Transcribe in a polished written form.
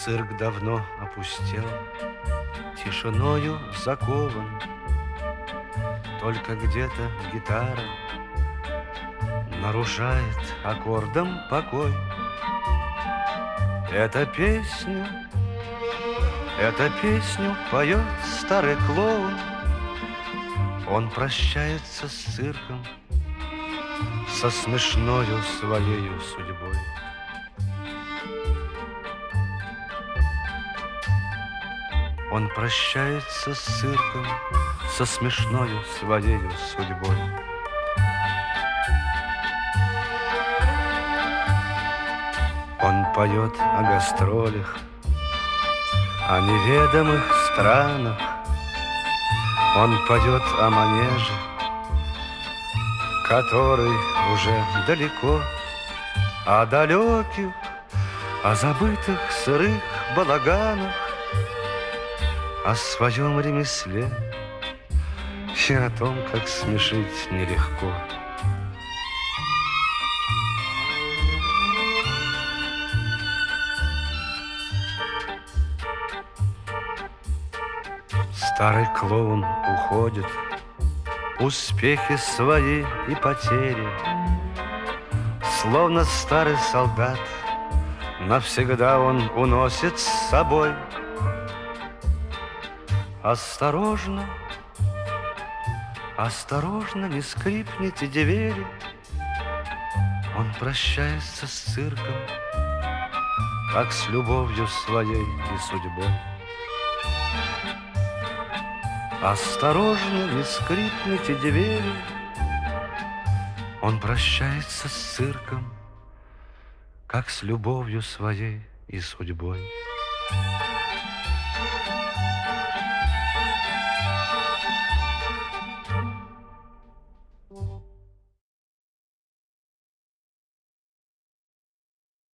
Цирк давно опустел, тишиною закован. Только где-то гитара нарушает аккордом покой. Эту песню поет старый клоун. Он прощается с цирком, со смешною своею судьбой. Он прощается с цирком, со смешною своею судьбой. Он поет о гастролях, о неведомых странах. Он поет о манеже, который уже далеко, о далеких, о забытых сырых балаганах, о своем ремесле и о том, как смешить нелегко. Старый клоун уходит, успехи свои и потери, словно старый солдат, навсегда он уносит с собой. Осторожно, осторожно, не скрипните двери. Он прощается с цирком, как с любовью своей и судьбой. Осторожно, не скрипните двери. Он прощается с цирком, как с любовью своей и судьбой.